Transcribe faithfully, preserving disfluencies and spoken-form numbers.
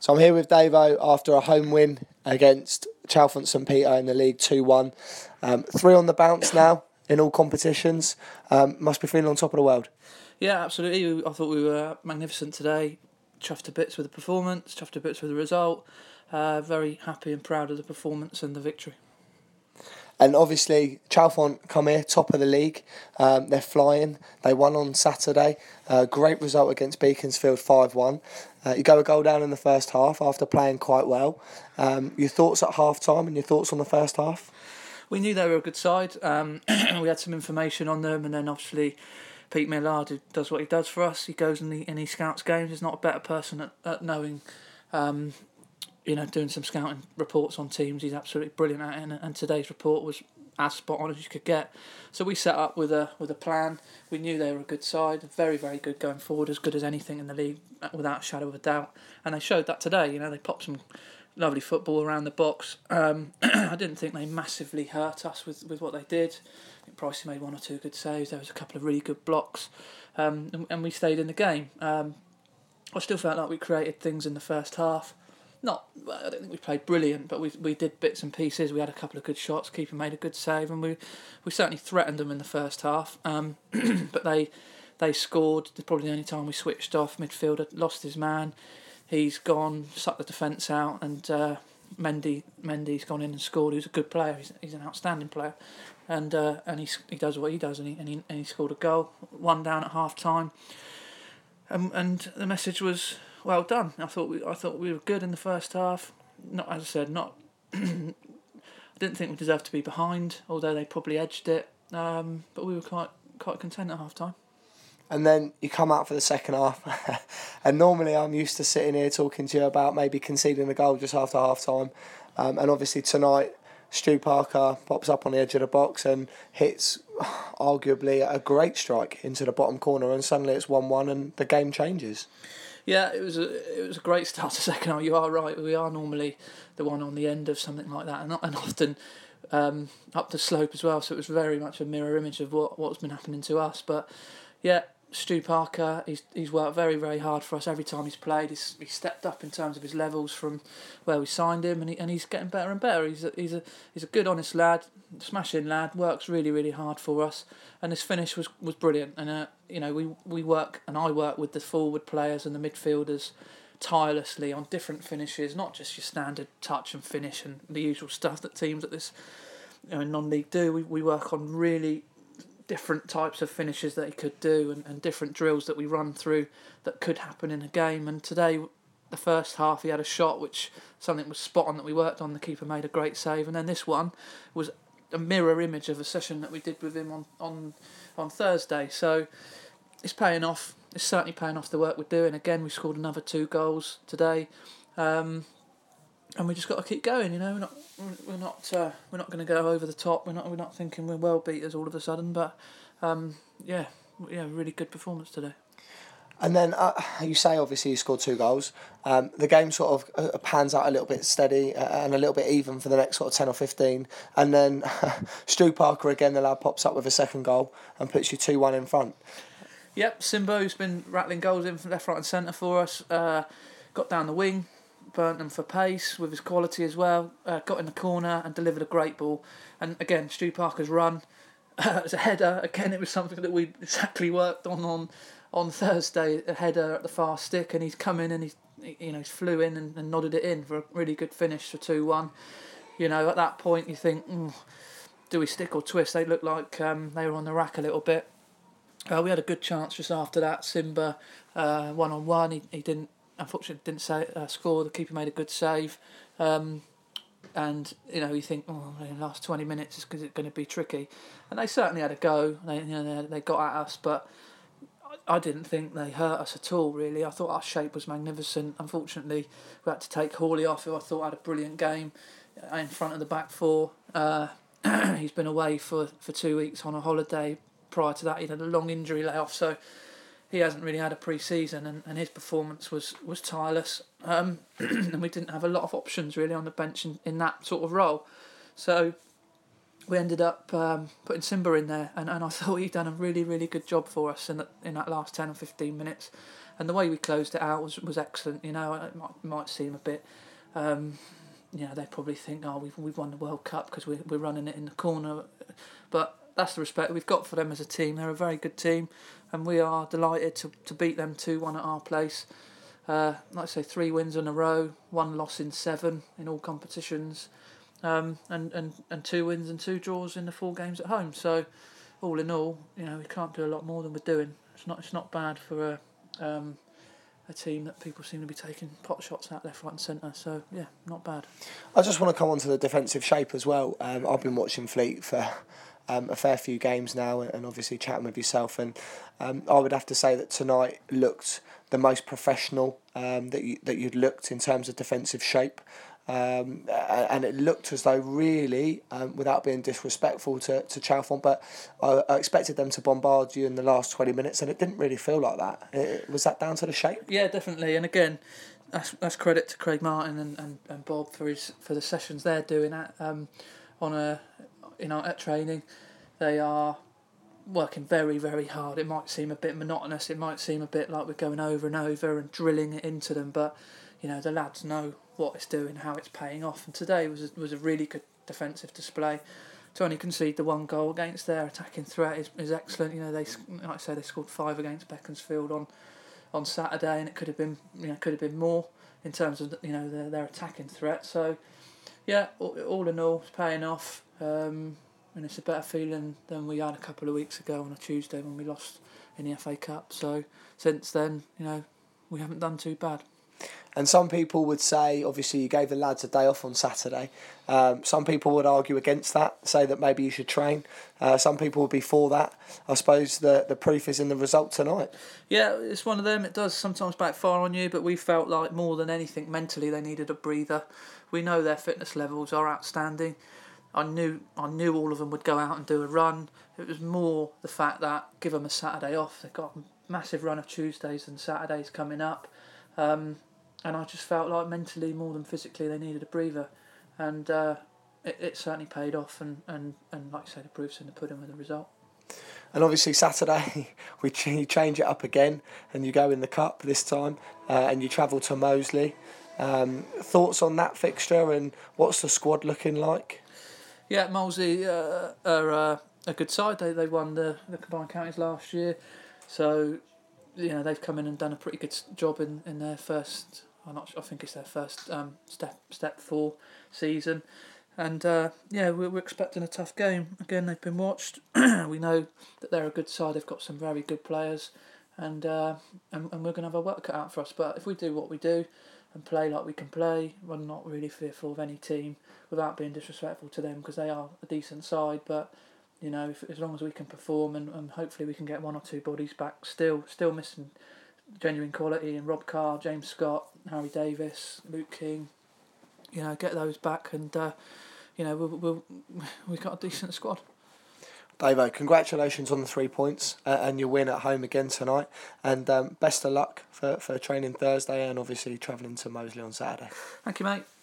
So I'm here with Davo after a home win against Chalfont St Peter in the league two one. Um, three on the bounce now in all competitions. Um, must be feeling on top of the world. Yeah, absolutely. I thought we were magnificent today. Chuffed to bits with the performance, chuffed to bits with the result. Uh, very happy and proud of the performance and the victory. And obviously, Chalfont come here, top of the league. Um, they're flying. They won on Saturday. Uh, great result against Beaconsfield, five one. Uh, you go a goal down in the first half after playing quite well. Um, your thoughts at half-time and your thoughts on the first half? We knew they were a good side. Um, we had some information on them, and then obviously Pete Millard, who does what he does for us, he goes and he, and he scouts games. He's not a better person at, at knowing... Um, you know, doing some scouting reports on teams. He's absolutely brilliant at it, and, and today's report was as spot on as you could get. So we set up with a with a plan. We knew they were a good side, very, very good going forward, as good as anything in the league, without a shadow of a doubt. And they showed that today. You know, they popped some lovely football around the box. Um, I didn't think they massively hurt us with, with what they did. I think Pricey made one or two good saves. There was a couple of really good blocks, um, and, and we stayed in the game. Um, I still felt like we created things in the first half. Not, I don't think we played brilliant, but we we did bits and pieces. We had a couple of good shots. Keeper made a good save, and we, we certainly threatened them in the first half. Um, but they they scored. Probably the only time we switched off. Midfielder lost his man. He's gone, sucked the defence out, and uh, Mendy Mendy's gone in and scored. He's a good player. He's he's an outstanding player, and uh, and he he does what he does, and he and he, and he scored a goal. One down at half time. Um, and the message was, well done. I thought we I thought we were good in the first half. Not, as I said, not. I didn't think we deserved to be behind, although they probably edged it. Um, but we were quite quite content at half time. And then you come out for the second half, and normally I'm used to sitting here talking to you about maybe conceding a goal just after half time. Um, and obviously tonight, Stu Parker pops up on the edge of the box and hits arguably a great strike into the bottom corner, and suddenly it's one one and the game changes. Yeah, it was a it was a great start to second half. You are right. We are normally the one on the end of something like that, and and often um, up the slope as well. So it was very much a mirror image of what what's been happening to us. But yeah, Stu Parker, he's he's worked very very hard for us every time he's played. He's he's stepped up in terms of his levels from where we signed him, and he, and he's getting better and better. He's a, he's a he's a good honest lad, smashing lad. Works really really hard for us, and his finish was, was brilliant. And uh, you know we we work and I work with the forward players and the midfielders tirelessly on different finishes, not just your standard touch and finish and the usual stuff that teams at this you know non-league do. We we work on really different types of finishes that he could do, and, and different drills that we run through that could happen in a game. And today, the first half, he had a shot which something was spot on that we worked on. The keeper made a great save, and then this one was a mirror image of a session that we did with him on on, on Thursday. So it's paying off. It's certainly paying off the work we're doing. Again, we scored another two goals today. Um, And we just got to keep going, you know. We're not, we're not, uh, we're not going to go over the top. We're not, we're not thinking we're world beaters all of a sudden. But um, yeah, yeah, really good performance today. And then uh, you say obviously you scored two goals. Um, the game sort of uh, pans out a little bit steady uh, and a little bit even for the next sort of ten or fifteen. And then Stu Parker again, the lad pops up with a second goal and puts you two one in front. Yep, Simbo's been rattling goals in from left, right, and centre for us. Uh, got down the wing. Burnt them for pace with his quality as well. Uh, got in the corner and delivered a great ball. And again, Stu Parker's run uh, as a header. Again, it was something that we exactly worked on on on Thursday. A header at the far stick, and he's come in and he's you know he's flew in and, and nodded it in for a really good finish for two one. You know, at that point you think, mm, do we stick or twist? They looked like um, they were on the rack a little bit. Uh, we had a good chance just after that. Simba uh, one on one. He he didn't. Unfortunately, didn't say, uh, score. The keeper made a good save, um, and you know you think, oh, in the last twenty minutes is going to be tricky, and they certainly had a go. They you know they, they got at us, but I, I didn't think they hurt us at all. Really, I thought our shape was magnificent. Unfortunately, we had to take Hawley off, who I thought had a brilliant game in front of the back four. Uh, he's been away for, for two weeks on a holiday. Prior to that, he had a long injury layoff, so he hasn't really had a pre-season, and, and his performance was, was tireless. Um, and we didn't have a lot of options really on the bench in, in that sort of role. So we ended up um, putting Simba in there, and, and I thought he'd done a really, really good job for us in that, in that last ten or fifteen minutes. And the way we closed it out was, was excellent. You know, it might, might seem a bit, um, you know, they probably think, oh, we've, we've won the World Cup because we're, we're running it in the corner. But that's the respect we've got for them as a team. They're a very good team, and we are delighted to, to beat them two one at our place. Uh, like I say, three wins in a row, one loss in seven in all competitions. Um, and, and, and two wins and two draws in the four games at home. So, all in all, you know, we can't do a lot more than we're doing. It's not it's not bad for a um, a team that people seem to be taking pot shots at left, right, and centre. So yeah, not bad. I just want to come on to the defensive shape as well. Um, I've been watching Fleet for um, a fair few games now, and obviously chatting with yourself, and um, I would have to say that tonight looked the most professional um, that you that you'd looked in terms of defensive shape. Um, and it looked as though really, um, without being disrespectful to, to Chalfont, but I, I expected them to bombard you in the last twenty minutes, and it didn't really feel like that. It, was that down to the shape? Yeah, definitely. And again, that's that's credit to Craig Martin and, and, and Bob for his for the sessions they're doing at um, on a you know at training. They are working very, very hard. It might seem a bit monotonous. It might seem a bit like we're going over and over and drilling it into them, but you know the lads know what it's doing, how it's paying off, and today was a, was a really good defensive display. To only concede the one goal against their attacking threat is, is excellent. You know they, like I say, they scored five against Beaconsfield on, on Saturday, and it could have been you know could have been more in terms of you know their their attacking threat. So yeah, all, all in all, it's paying off, um, and it's a better feeling than we had a couple of weeks ago on a Tuesday when we lost in the F A Cup. So since then, you know, we haven't done too bad. And some people would say, obviously, you gave the lads a day off on Saturday. Um, some people would argue against that, say that maybe you should train. Uh, some people would be for that. I suppose the, the proof is in the result tonight. Yeah, it's one of them. It does sometimes backfire on you, but we felt like more than anything, mentally, they needed a breather. We know their fitness levels are outstanding. I knew I knew all of them would go out and do a run. It was more the fact that give them a Saturday off. They've got a massive run of Tuesdays and Saturdays coming up. Um, And I just felt like mentally, more than physically, they needed a breather. And uh, it, it certainly paid off. And, and, and like I say, the proof's in the pudding with the result. And obviously Saturday, we ch- you change it up again. And you go in the Cup this time. Uh, and you travel to Moseley. Um, thoughts on that fixture and what's the squad looking like? Yeah, Moseley uh, are uh, a good side. They they won the, the Combined Counties last year. So, you know, they've come in and done a pretty good job in, in their first... I'm not sure, I think it's their first um, step step four season, and uh, yeah, we're, we're expecting a tough game. Again, they've been watched. We know that they're a good side. They've got some very good players, and uh, and, and we're going to have our work cut out for us. But if we do what we do and play like we can play, we're not really fearful of any team without being disrespectful to them because they are a decent side. But you know, if, as long as we can perform and, and hopefully we can get one or two bodies back, still still missing genuine quality, and Rob Carr, James Scott, Harry Davis, Luke King, you know, get those back, and uh, you know, we'll, we'll, we've got a decent squad. Davo, congratulations on the three points uh, and your win at home again tonight, and um, best of luck for, for training Thursday and obviously travelling to Moseley on Saturday. Thank you, mate.